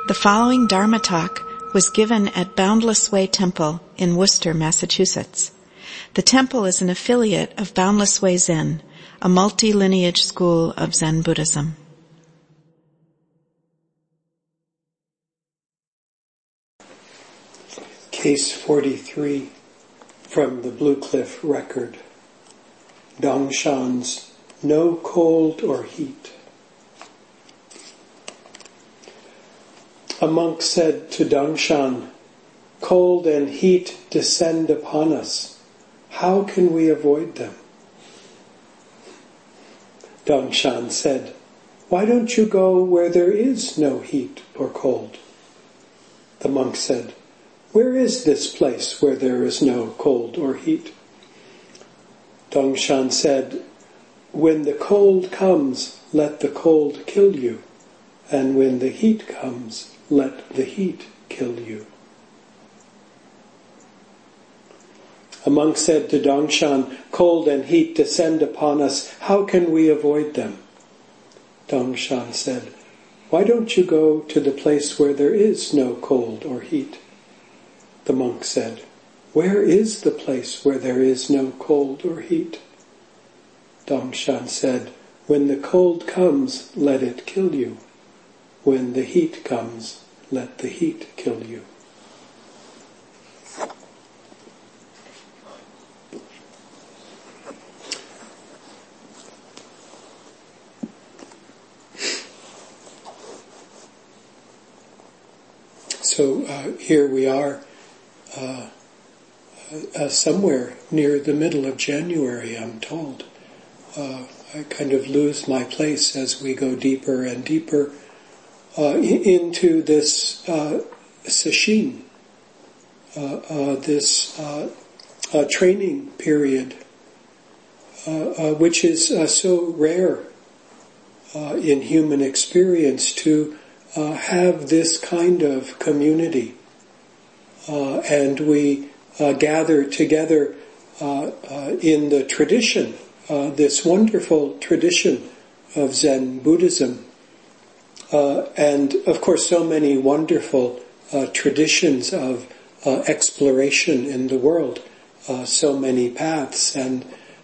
The following Dharma talk was given at Boundless Way Temple in Worcester, Massachusetts. The temple is an affiliate of Boundless Way Zen, a multi-lineage school of Zen Buddhism. Case 43 from the Blue Cliff Record. Dongshan's No Cold or Heat. A monk said to Dongshan, "Cold and heat descend upon us. How can we avoid them?" Dongshan said, "Why don't you go where there is no heat or cold?" The monk said, "Where is this place where there is no cold or heat?" Dongshan said, "When the cold comes, let the cold kill you, and when the heat comes, let the heat kill you." A monk said to Dongshan, "Cold and heat descend upon us. How can we avoid them?" Dongshan said, "Why don't you go to the place where there is no cold or heat?" The monk said, "Where is the place where there is no cold or heat?" Dongshan said, "When the cold comes, let it kill you. When the heat comes, let the heat kill you." So here we are, somewhere near the middle of January, I'm told. I kind of lose my place as we go deeper and deeper into this sesshin, this training period, which is so rare in human experience to have this kind of community. And we gather together in the tradition, this wonderful tradition of Zen Buddhism. And of course so many wonderful traditions of exploration in the world, so many paths, and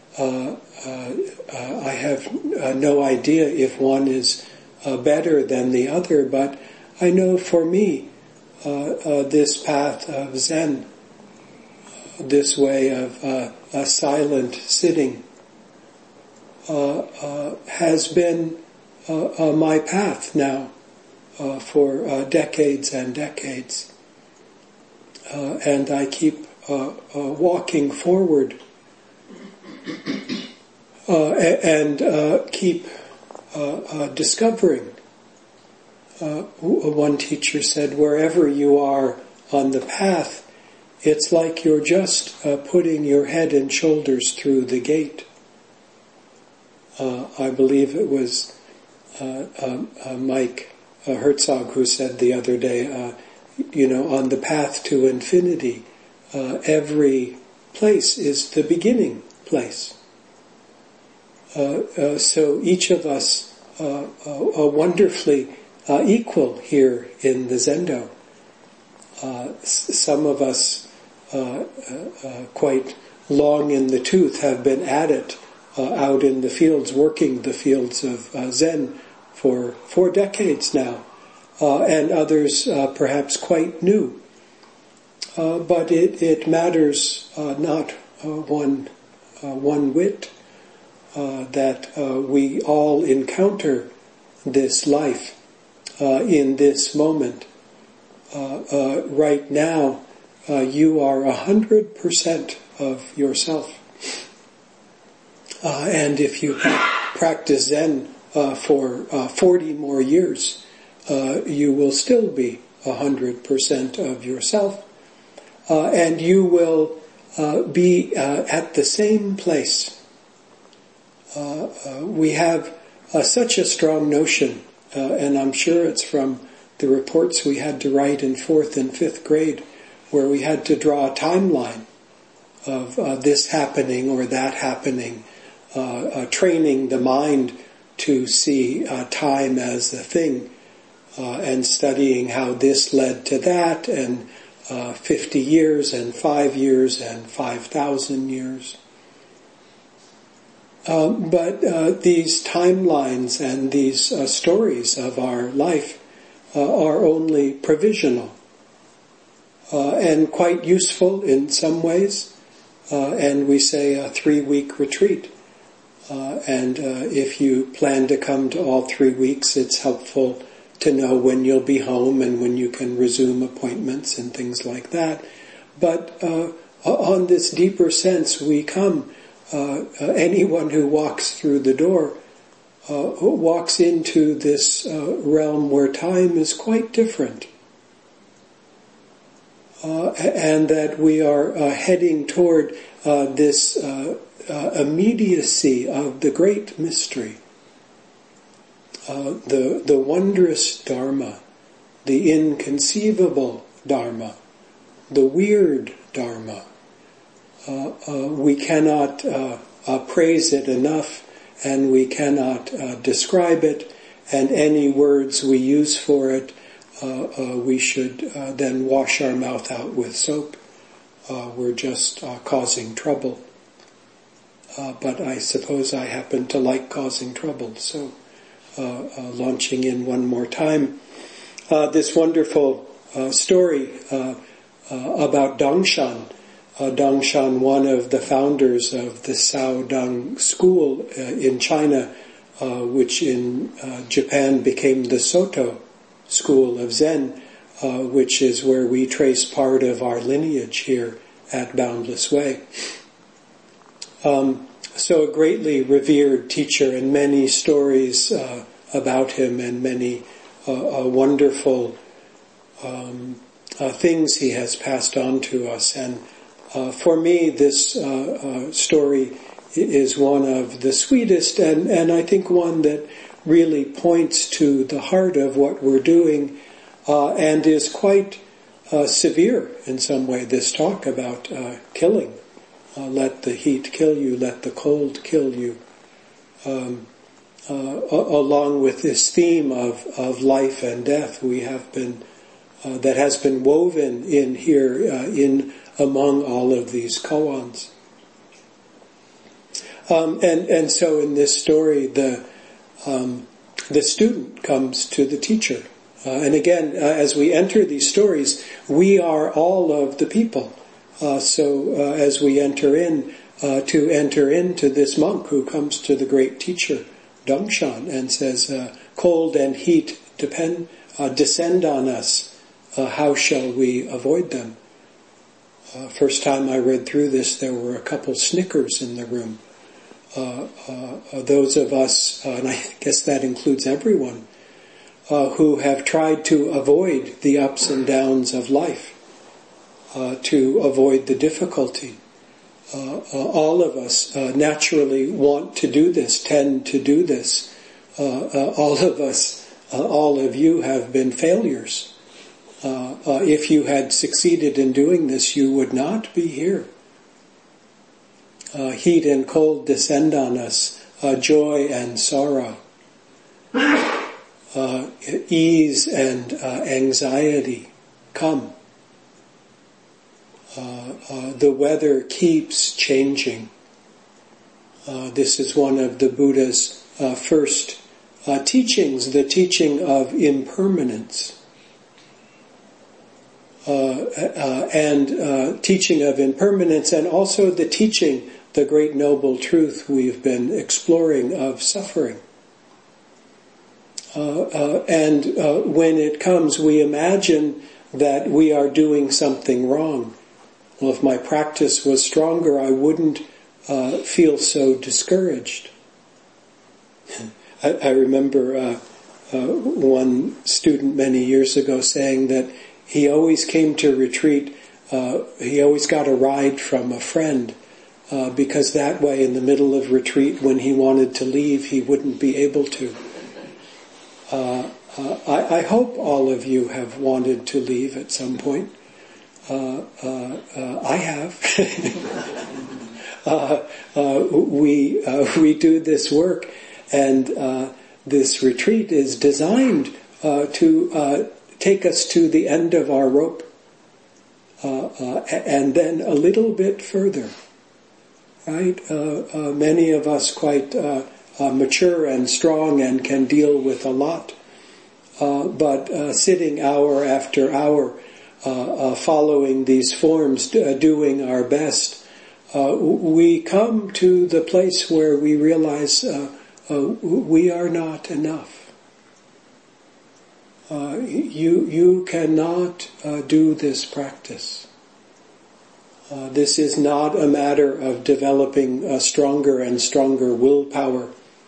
I have no idea if one is better than the other, but I know for me this path of Zen, this way of silent sitting, has been my path now for decades and decades. And I keep walking forward and keep discovering. One teacher said, wherever you are on the path, it's like you're just putting your head and shoulders through the gate. I believe it was Mike Herzog who said the other day, on the path to infinity, every place is the beginning place. So each of us are wonderfully equal here in the Zendo. Some of us quite long in the tooth have been at it, out in the fields, working the fields of Zen for 4 decades now, and others perhaps quite new. But it matters not one whit that we all encounter this life in this moment. Right now, you are 100% of yourself. And if you practice Zen for 40 more years, you will still be 100% of yourself. And you will be at the same place. We have such a strong notion, and I'm sure it's from the reports we had to write in 4th and 5th grade, where we had to draw a timeline of this happening or that happening, training the mind to see time as a thing. and studying how this led to that, and 50 years and 5 years and 5,000 years. But these timelines and these stories of our life are only provisional and quite useful in some ways. And we say a 3-week retreat. And if you plan to come to all 3 weeks, it's helpful to know when you'll be home and when you can resume appointments and things like that. But on this deeper sense, we come, anyone who walks through the door walks into this realm where time is quite different. And that we are heading toward this immediacy of the great mystery. The wondrous Dharma, the inconceivable Dharma, the weird Dharma. We cannot praise it enough, and we cannot describe it, and any words we use for it, we should then wash our mouth out with soap. We're just causing trouble. But I suppose I happen to like causing trouble, so launching in one more time. This wonderful story about Dongshan. Dongshan, one of the founders of the Saodong school in China, which in Japan became the Soto school of Zen, which is where we trace part of our lineage here at Boundless Way. So a greatly revered teacher, and many stories about him, and many wonderful things he has passed on to us. And for me, this story is one of the sweetest, and I think one that really points to the heart of what we're doing, and is quite severe in some way. This talk about killing. Let the heat kill you, let the cold kill you. Along with this theme of life and death, we have been that has been woven in here in among all of these koans. And so in this story, the student comes to the teacher, and again, as we enter these stories, we are all of the people. So as we enter into this monk who comes to the great teacher, Dongshan, and says, cold and heat descend on us, how shall we avoid them? First time I read through this, there were a couple snickers in the room. Those of us, and I guess that includes everyone, who have tried to avoid the ups and downs of life, to avoid the difficulty. All of us naturally want to do this, tend to do this. All of us, all of you have been failures. If you had succeeded in doing this, you would not be here. Heat and cold descend on us, joy and sorrow, ease and anxiety come. The weather keeps changing. This is one of the Buddha's first teachings, the teaching of impermanence. And teaching of impermanence, and also the teaching, the great noble truth we've been exploring of suffering. And when it comes, we imagine that we are doing something wrong. Well, if my practice was stronger, I wouldn't feel so discouraged. I remember one student many years ago saying that he always came to retreat, he always got a ride from a friend, because that way in the middle of retreat, when he wanted to leave, he wouldn't be able to. I hope all of you have wanted to leave at some point. I have. We do this work, and this retreat is designed to take us to the end of our rope, and then a little bit further. Right? Many of us quite mature and strong and can deal with a lot, but sitting hour after hour, following these forms, doing our best, we come to the place where we realize we are not enough. You cannot do this practice. This is not a matter of developing a stronger and stronger willpower,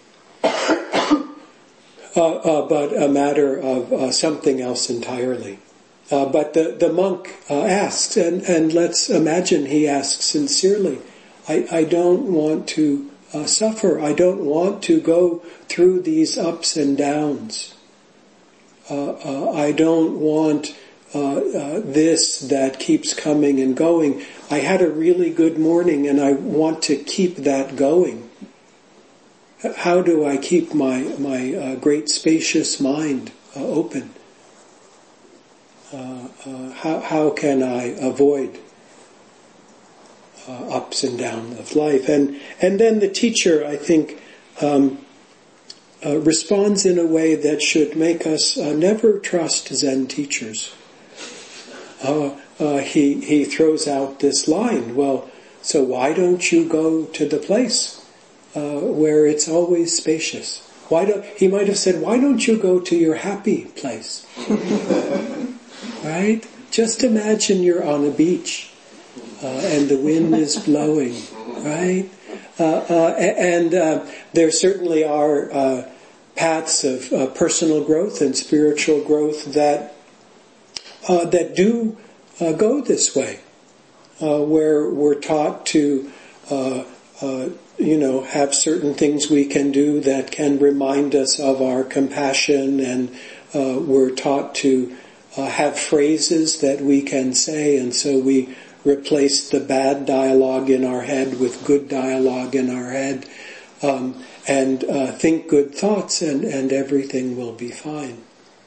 but a matter of something else entirely. But the monk asks, and let's imagine he asks sincerely, I don't want to suffer. I don't want to go through these ups and downs. I don't want this that keeps coming and going. I had a really good morning and I want to keep that going. How do I keep my great spacious mind open? How can I avoid ups and downs of life? And then the teacher, I think, responds in a way that should make us never trust Zen teachers. He throws out this line, well, so why don't you go to the place where it's always spacious? He might have said, why don't you go to your happy place? Right? Just imagine you're on a beach and the wind is blowing, right? And there certainly are paths of personal growth and spiritual growth that do go this way, where we're taught to have certain things we can do that can remind us of our compassion, and we're taught to have phrases that we can say, and so we replace the bad dialogue in our head with good dialogue in our head, and think good thoughts, and everything will be fine.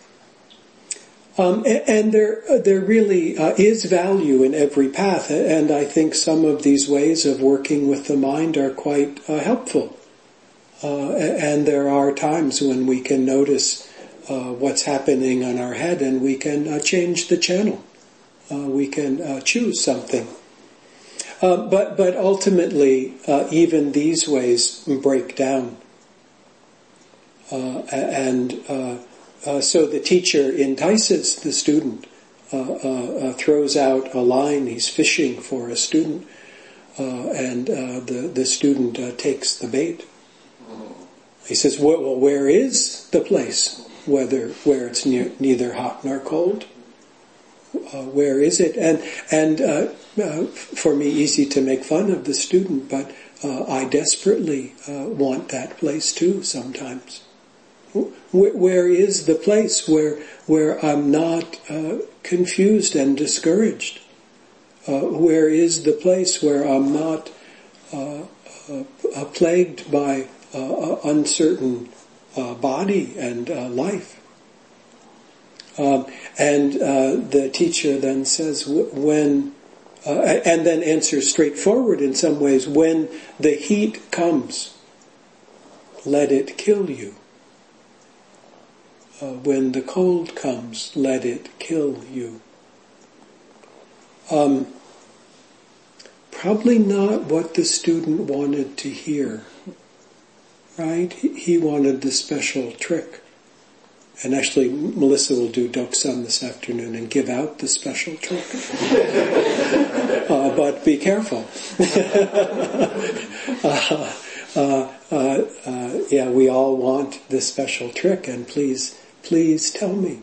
And there really is value in every path, and I think some of these ways of working with the mind are quite helpful. And there are times when we can notice what's happening on our head, and we can change the channel. We can choose something. But ultimately, even these ways break down. So the teacher entices the student, throws out a line. He's fishing for a student, and the student takes the bait. He says, well, where is the place where it's neither hot nor cold? Where is it? And for me, easy to make fun of the student, but I desperately want that place too sometimes. Where is the place where I'm not confused and discouraged? Where is the place where I'm not plagued by uncertain body and life? And the teacher then says, when, and then answers straightforward in some ways, when the heat comes, let it kill you. When the cold comes, let it kill you. Probably not what the student wanted to hear, right? He wanted the special trick. And actually, Melissa will do Doksan this afternoon and give out the special trick. But be careful. Yeah, we all want the special trick, and please tell me,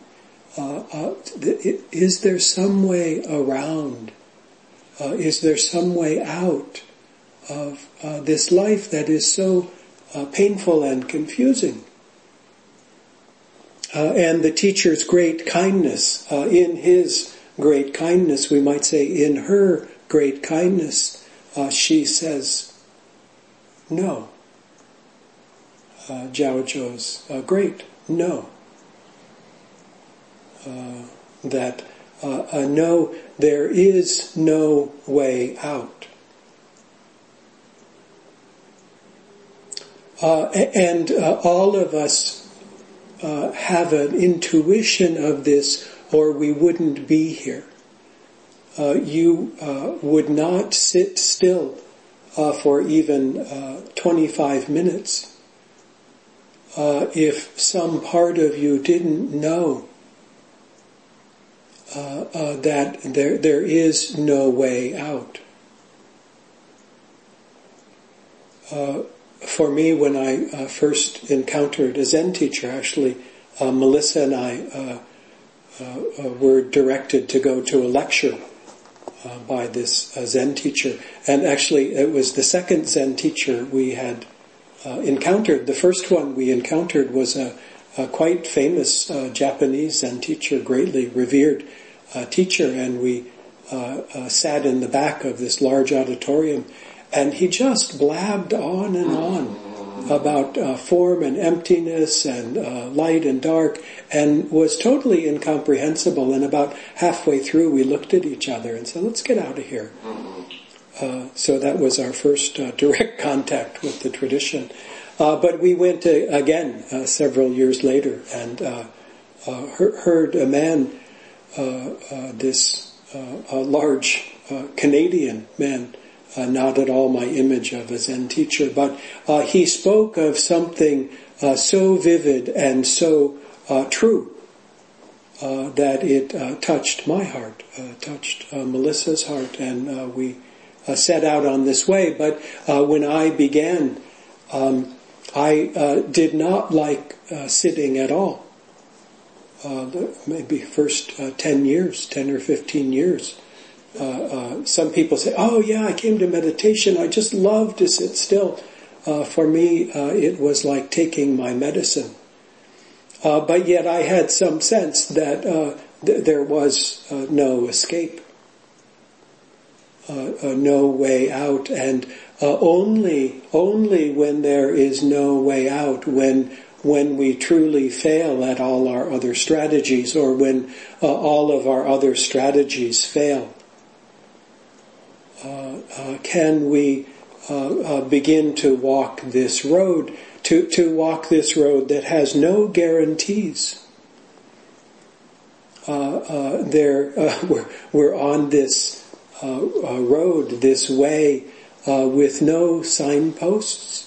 is there some way around? Is there some way out of this life that is so painful and confusing? And the teacher's great kindness, in his great kindness, we might say in her great kindness, she says, no. Jiao Zhou's great, no. no, there is no way out. And all of us have an intuition of this, or we wouldn't be here. You would not sit still for even 25 minutes if some part of you didn't know that there is no way out. For me, when I first encountered a Zen teacher, actually, Melissa and I were directed to go to a lecture by this Zen teacher. And actually, it was the second Zen teacher we had encountered. The first one we encountered was a quite famous Japanese Zen teacher, greatly revered teacher, and we sat in the back of this large auditorium, and he just blabbed on and on about form and emptiness and light and dark, and was totally incomprehensible. And about halfway through, we looked at each other and said, "Let's get out of here." So that was our first direct contact with the tradition. But we went again several years later and heard a man, this large Canadian man, not at all my image of a Zen teacher, but he spoke of something so vivid and so true that it touched my heart, touched Melissa's heart, and we set out on this way. But when I began, I did not like sitting at all. Maybe first 10 or 15 years. Some people say, "Oh yeah, I came to meditation, I just love to sit still." For me, it was like taking my medicine. But yet I had some sense that there was no escape, no way out, and only when there is no way out, when we truly fail at all our other strategies, or when all of our other strategies fail, can we begin to walk this road, to walk this road that has no guarantees. We're on this road, this way, with no signposts.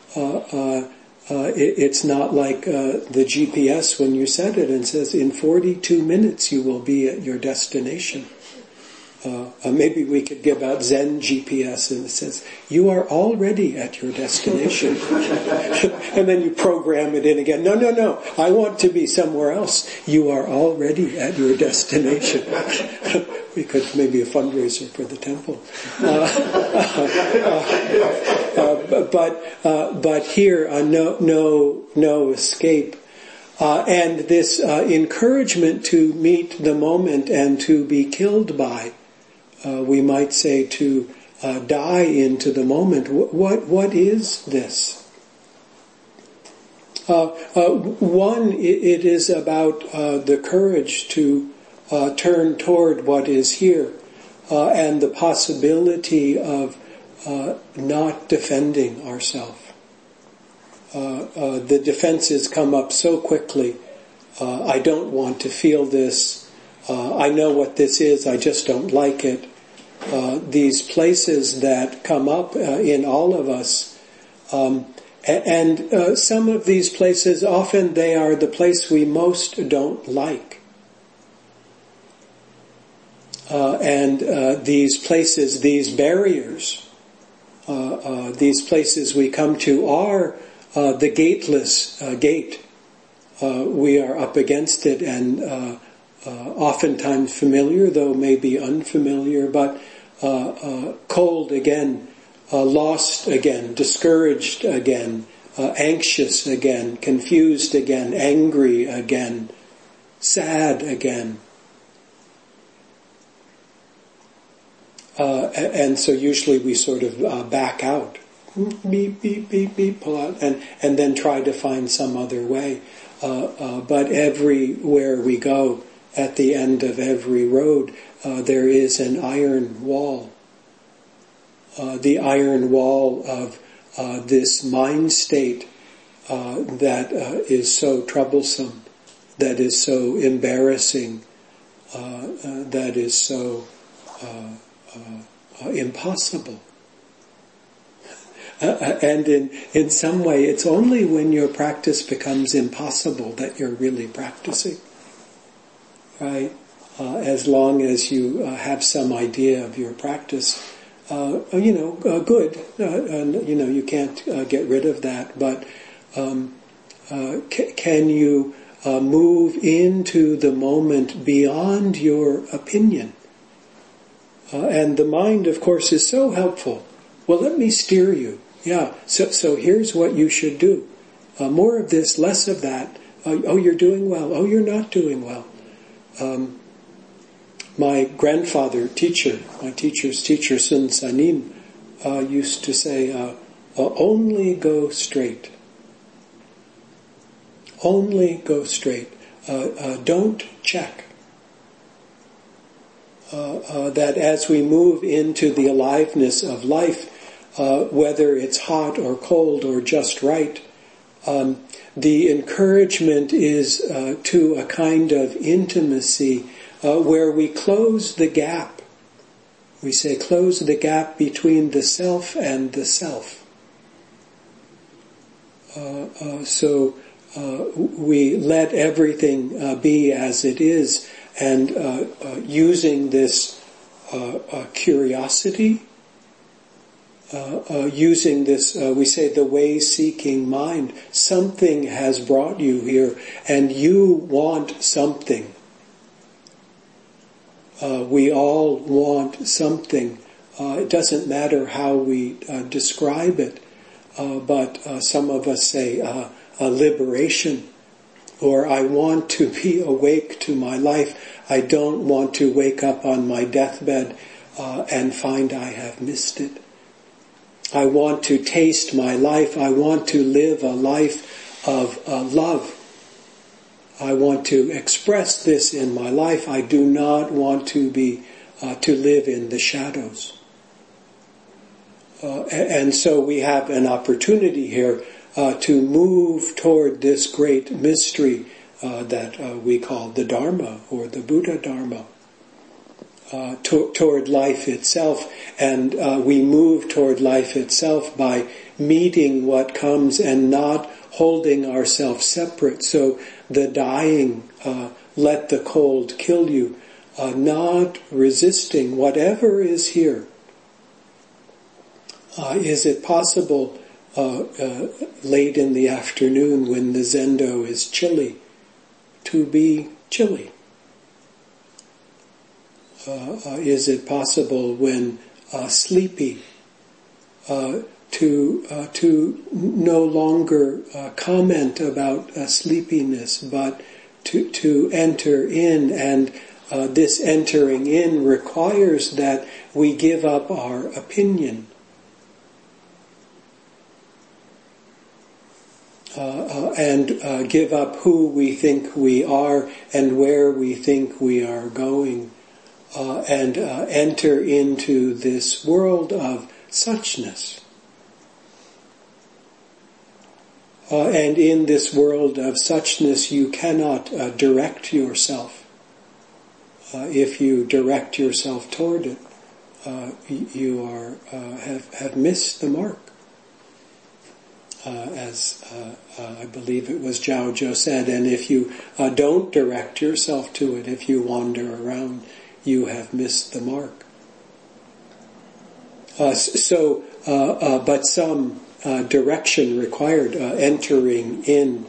It's not like the GPS when you set it and says in 42 minutes you will be at your destination. Maybe we could give out Zen GPS and it says, "You are already at your destination." And then you program it in again. No, I want to be somewhere else. You are already at your destination. We could maybe a fundraiser for the temple. But here, no escape. And this encouragement to meet the moment and to be killed by, we might say to die into the moment. What is this? One, it is about the courage to turn toward what is here, and the possibility of not defending ourselves. The defenses come up so quickly. I don't want to feel this. I know what this is, I just don't like it. These places that come up in all of us. And some of these places, often they are the place we most don't like. And these places, these barriers, these places we come to are the gateless gate. We are up against it, and oftentimes familiar, though maybe unfamiliar, but cold again, lost again, discouraged again, anxious again, confused again, angry again, sad again. And so usually we sort of back out, beep, beep, beep, beep, pull out, and then try to find some other way. But everywhere we go, at the end of every road there is an iron wall. The iron wall of this mind state that is so troublesome, that is so embarrassing, that is so impossible. And in some way, it's only when your practice becomes impossible that you're really practicing, right? As long as you have some idea of your practice, good. You can't get rid of that, but can you move into the moment beyond your opinion? And the mind, of course, is so helpful. Well, let me steer you. Yeah, so here's what you should do. More of this, less of that. You're doing well. Oh, you're not doing well. My grandfather, my teacher's teacher, Sun Sanim, used to say, only go straight. Only go straight. Don't check. That as we move into the aliveness of life, whether it's hot or cold or just right, the encouragement is to a kind of intimacy where we close the gap. We say close the gap between the self and the self. So we let everything be as it is, and using this curiosity, using this, we say the way-seeking mind. Something has brought you here, and you want something. We all want something. It doesn't matter how we describe it, but some of us say a liberation, or I want to be awake to my life. I don't want to wake up on my deathbed and find I have missed it. I want to taste my life. I want to live a life of love. I want to express this in my life. I do not want to live in the shadows. And so we have an opportunity here to move toward this great mystery that we call the Dharma or the Buddha Dharma, toward life itself. And we move toward life itself by meeting what comes and not holding ourselves separate. So the dying, let the cold kill you, not resisting whatever is here. Is it possible late in the afternoon when the zendo is chilly to be chilly? Is it possible when sleepy to no longer comment about sleepiness, but to enter in, and this entering in requires that we give up our opinion. And give up who we think we are and where we think we are going, and enter into this world of suchness. And in this world of suchness, you cannot direct yourself. If you direct yourself toward it, you have missed the mark. As I believe it was Zhao Zhou said, and if you don't direct yourself to it, if you wander around, you have missed the mark. But some direction required, entering in,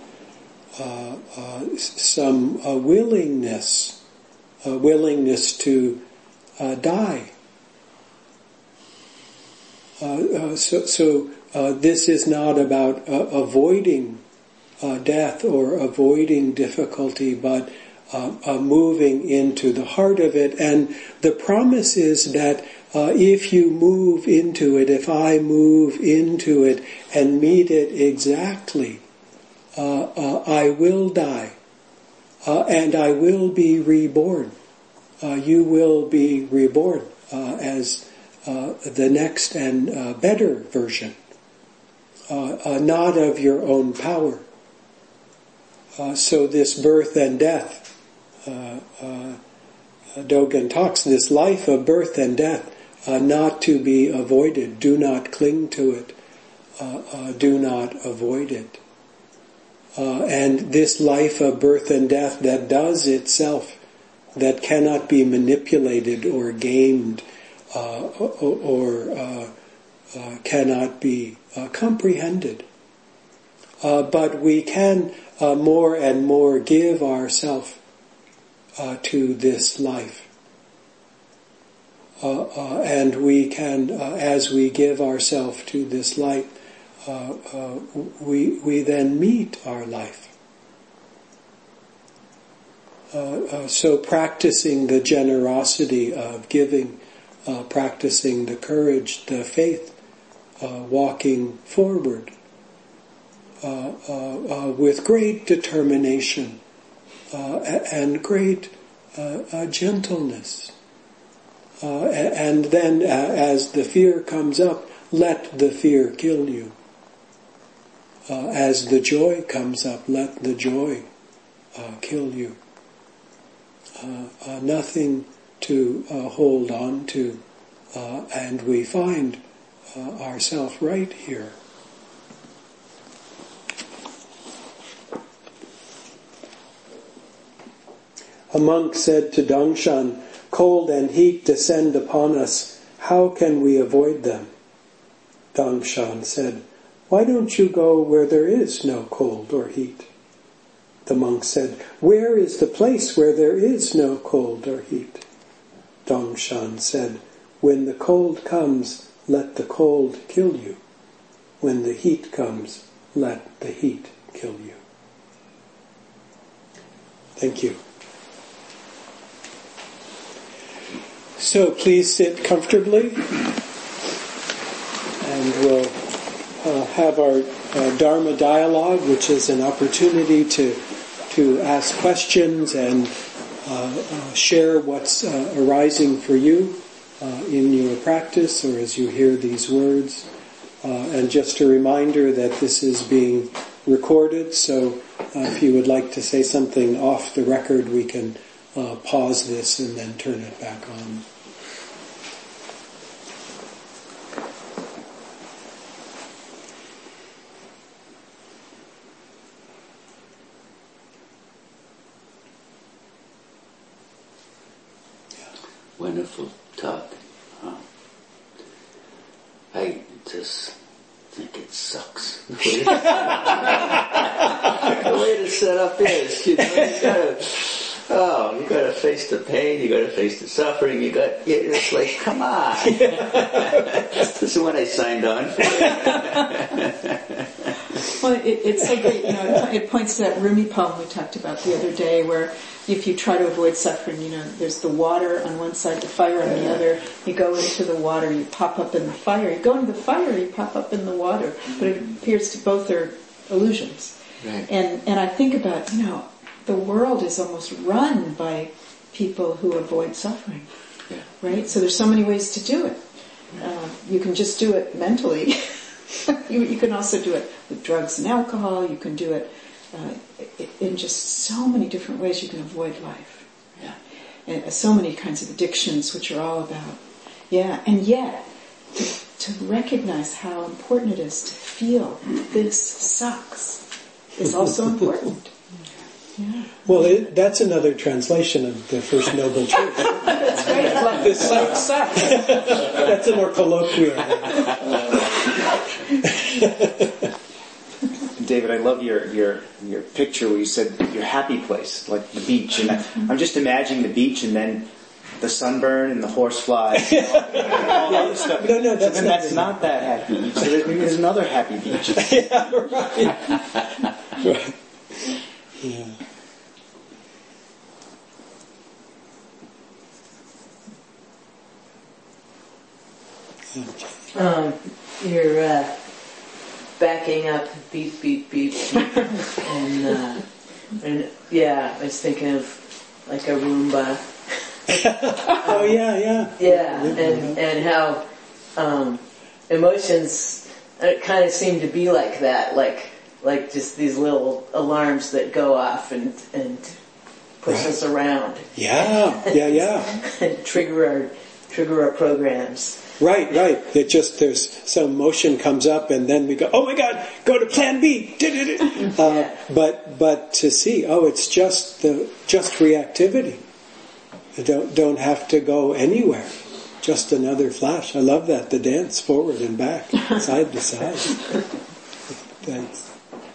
some willingness to die. This is not about avoiding death or avoiding difficulty, but moving into the heart of it. And the promise is that if you move into it, if I move into it and meet it exactly, I will die. and I will be reborn. You will be reborn as the next and better version, not of your own power. So this birth and death, Dogen talks, this life of birth and death, not to be avoided. Do not cling to it. Do not avoid it. And this life of birth and death that does itself, that cannot be manipulated or gamed or cannot be comprehended. But we can more and more give ourselves to this life. And we can, as we give ourselves to this light, we then meet our life. So practicing the generosity of giving, practicing the courage, the faith, walking forward with great determination and great gentleness. And then as the fear comes up, let the fear kill you. As the joy comes up, let the joy kill you. Nothing to hold on to, and we find ourselves right here. A monk said to Dongshan, "Cold and heat descend upon us. How can we avoid them?" Dongshan said, "Why don't you go where there is no cold or heat?" The monk said, "Where is the place where there is no cold or heat?" Dongshan said, "When the cold comes, let the cold kill you. When the heat comes, let the heat kill you." Thank you. So please sit comfortably, and we'll have our Dharma dialogue, which is an opportunity to ask questions and share what's arising for you in your practice or as you hear these words. And just a reminder that this is being recorded, so if you would like to say something off the record, we can pause this and then turn it back on. Wonderful talk. I just think it sucks. The way the setup is, you gotta face the pain, you gotta face the suffering, it's like, come on. This is what I signed on for. Well, it's so great, it points to that Rumi poem we talked about the other day, where if you try to avoid suffering, there's the water on one side, the fire on the other. You go into the water, you pop up in the fire. You go into the fire, you pop up in the water. But it appears to both are illusions. Right. And I think about, the world is almost run by people who avoid suffering. Yeah. Right? So there's so many ways to do it. You can just do it mentally. You can also do it with drugs and alcohol. You can do it in just so many different ways you can avoid life. Yeah. And so many kinds of addictions, which are all about, and yet to recognize how important it is to feel this sucks is also important. Yeah. Well, that's another translation of the First Noble Truth. That's great. This sucks. That's a more colloquial. David, I love your picture where you said your happy place, like the beach, and I'm just imagining the beach and then the sunburn and the horsefly. No, that's not that happy beach. So there's another happy beach. Yeah, right. Right. Yeah. You're backing up, beep, beep, beep, and And I was thinking of like a Roomba. Oh yeah. Yeah, and how emotions kind of seem to be like that, like just these little alarms that go off and push us around. Yeah. And trigger our programs. Right. It just, there's some emotion comes up and then we go, oh my God, go to plan B. But to see, it's just reactivity. Don't have to go anywhere. Just another flash. I love that. The dance forward and back, side to side. Thanks.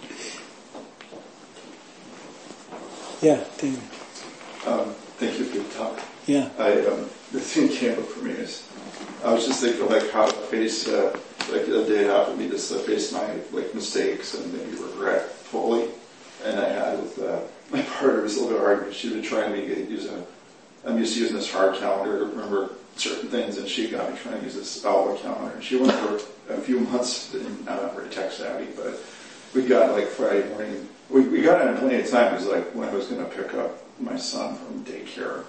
Yeah, David. Thank you for your talk. Yeah. The thing came up for me is, I was just thinking like how to face, like the day it happened to me, just to face my like mistakes and maybe regret fully. And I had with my partner, was a little bit argument. She would try me to use I'm used to using this hard calendar to remember certain things, and she got me trying to use this Outlook calendar. And she went for a few months, and I'm not very tech savvy, but we got like Friday morning. We got in plenty of time. It was like when I was going to pick up my son from daycare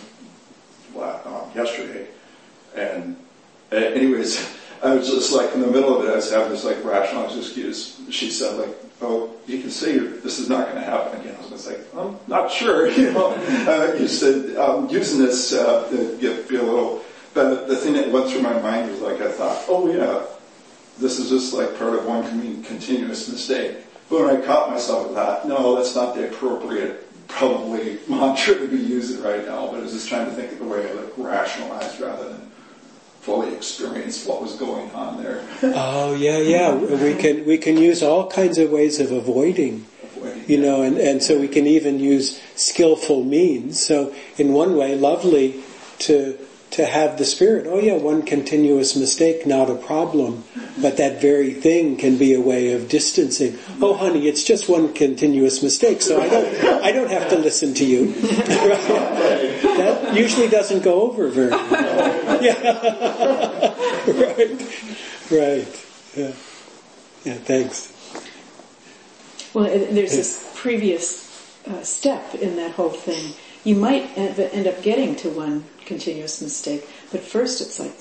yesterday. And anyways, I was just like in the middle of it, I was having this like rationalized excuse. She said like, oh, you can say this is not going to happen again. I was like, I'm not sure, you said, using this to be a little, but the thing that went through my mind was like, I thought, oh yeah, this is just like part of one continuous mistake. But when I caught myself with that, no, that's not the appropriate, probably mantra to be using right now, but I was just trying to think of the way I like rationalized rather than fully experience what was going on there. Oh yeah. We can use all kinds of ways of avoiding, and so we can even use skillful means. So in one way, lovely to have the spirit. Oh yeah, one continuous mistake, not a problem, but that very thing can be a way of distancing. Oh honey, it's just one continuous mistake, so I don't have to listen to you. That usually doesn't go over very well. Yeah. Right. Yeah, thanks. Well, there's this previous step in that whole thing. You might end up getting to one continuous mistake, but first it's like,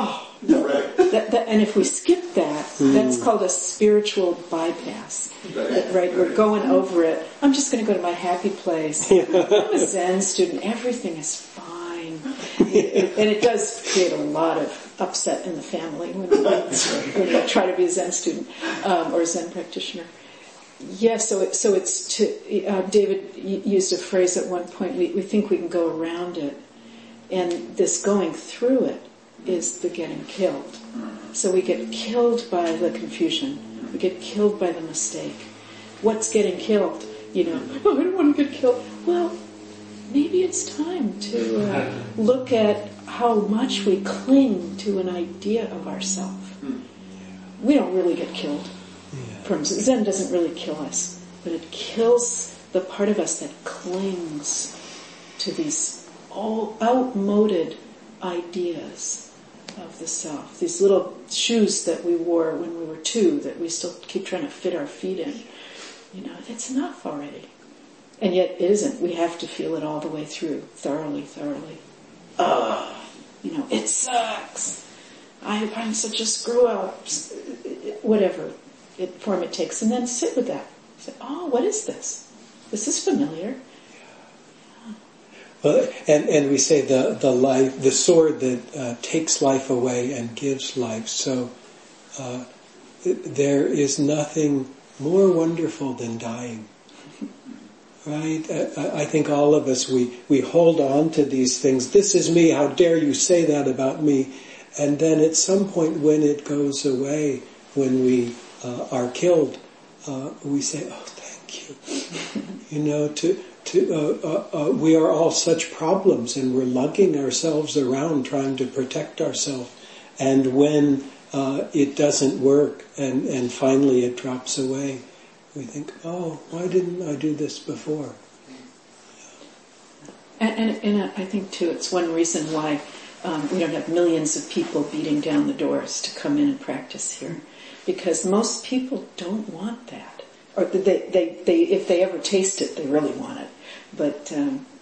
and if we skip that, that's called a spiritual bypass. Right? We're going over it. I'm just going to go to my happy place. I'm a Zen student. Everything is fine. And it does create a lot of upset in the family when you try to be a Zen student or a Zen practitioner. Yeah, so it's David used a phrase at one point, we think we can go around it, and this going through it is the getting killed. So we get killed by the confusion, we get killed by the mistake. What's getting killed? I don't want to get killed. Well, maybe it's time to look at how much we cling to an idea of ourself. We don't really get killed. Zen doesn't really kill us, but it kills the part of us that clings to these all outmoded ideas of the self. These little shoes that we wore when we were 2 that we still keep trying to fit our feet in. It's enough already. And yet it isn't. We have to feel it all the way through, thoroughly. It sucks. I'm such a screw up. Whatever form it takes, and then sit with that. Say, what is this? This is familiar. Well, and we say the sword that takes life away and gives life. So there is nothing more wonderful than dying. Right? I think all of us, we hold on to these things. This is me. How dare you say that about me? And then at some point when it goes away, when we are killed, we say, "Oh, thank you." We are all such problems, and we're lugging ourselves around trying to protect ourselves. And when it doesn't work, and finally it drops away, we think, "Oh, why didn't I do this before?" And I think too, it's one reason why we don't have millions of people beating down the doors to come in and practice here. Because most people don't want that. or they if they ever taste it, they really want it. But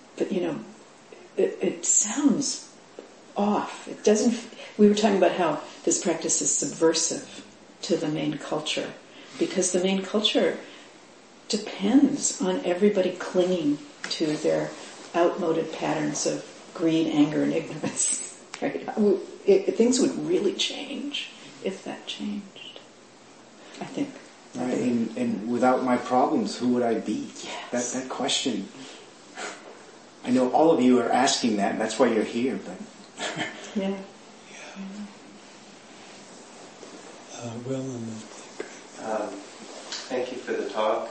it sounds off. It doesn't. We were talking about how this practice is subversive to the main culture, because the main culture depends on everybody clinging to their outmoded patterns of greed, anger, and ignorance. Right? Things would really change if that changed, I think. Right, and without my problems, who would I be? Yes. That question. I know all of you are asking that, and that's why you're here. But Yeah. Will and thank you for the talk.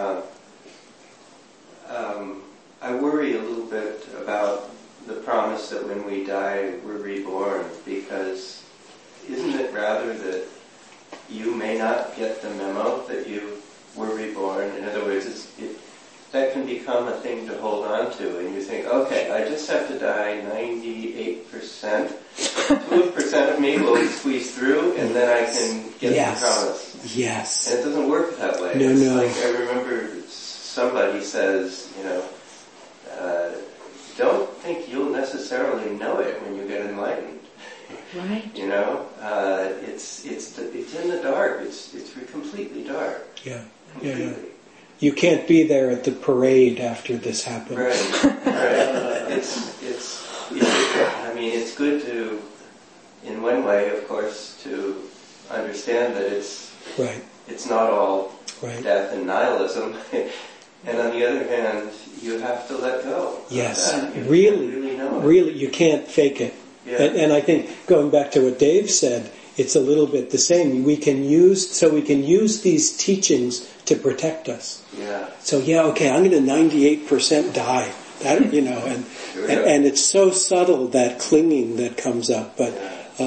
I worry a little bit about the promise that when we die, we're reborn, because isn't it rather that you may not get the memo that you were reborn? In other words, that can become a thing to hold on to, and you think, okay, I just have to die 98%. 2% of me will squeeze through, and then I can get the promise. Yes. And it doesn't work that way. No. Like I remember somebody says, don't think you'll necessarily know it when you get enlightened. Right. It's in the dark. It's completely dark. Yeah. Completely. Yeah. You can't be there at the parade after this happens. Right. It's good to, in one way, of course, to understand that it's not all death and nihilism. And on the other hand, you have to let go. Yes, really, you can't fake it. Yeah. And I think going back to what Dave said, it's a little bit the same. We can use these teachings to protect us. Yeah. So I'm going to 98% die. That and it's so subtle, that clinging that comes up. But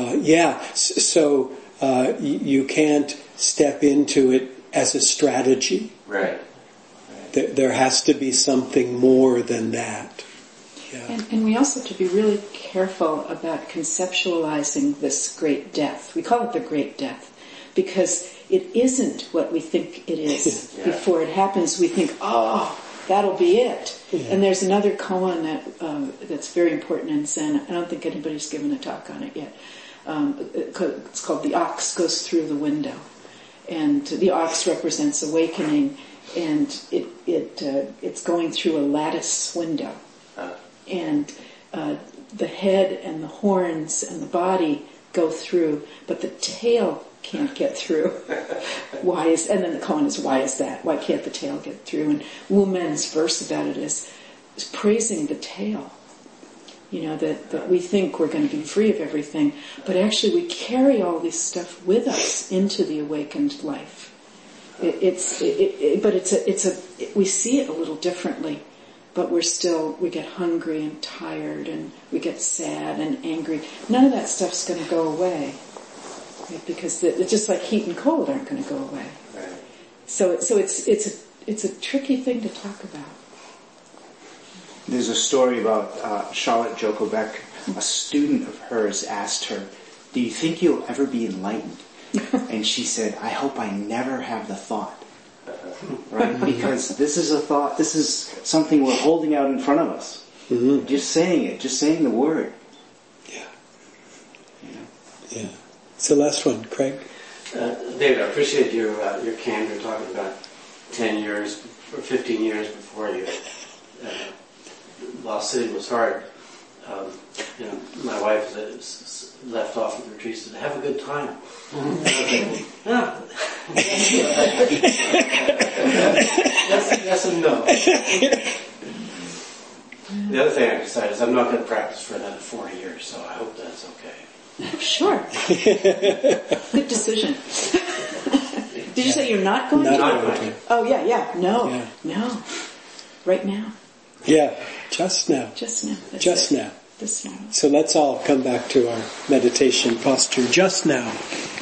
you can't step into it as a strategy. Right. There has to be something more than that. Yeah. And we also have to be really careful about conceptualizing this great death. We call it the great death because it isn't what we think it is. Before it happens, we think, that'll be it. Yeah. And there's another koan that's very important in Zen. I don't think anybody's given a talk on it yet. It's called The Ox Goes Through the Window. And the ox represents awakening, and it's going through a lattice window. And the head and the horns and the body go through, but the tail can't get through. And then the koan is, why is that? Why can't the tail get through? And Wu Men's verse about it is praising the tail. That we think we're going to be free of everything, but actually we carry all this stuff with us into the awakened life. We see it a little differently, but we get hungry and tired, and we get sad and angry. None of that stuff's going to go away, right? Because it's just like heat and cold aren't going to go away. Right. So it's a tricky thing to talk about. There's a story about Charlotte Jokobek. A student of hers asked her, "Do you think you'll ever be enlightened?" And she said, "I hope I never have the thought." Right? Because this is a thought, this is something we're holding out in front of us. Mm-hmm. Just saying it, just saying the word. Yeah. It's the last one, Craig. David, I appreciate your candor talking about 10 years or 15 years before you lost sitting was hard. My wife left off with the retreat, said, "Have a good time." Yes and no. The other thing I decided is I'm not going to practice for another 40 years, so I hope that's okay. Sure. Good decision. Did you say you're not going to? Not going to. Oh, yeah. No. Right now. Yeah, just now. Just now. Just now. This now. So let's all come back to our meditation posture just now.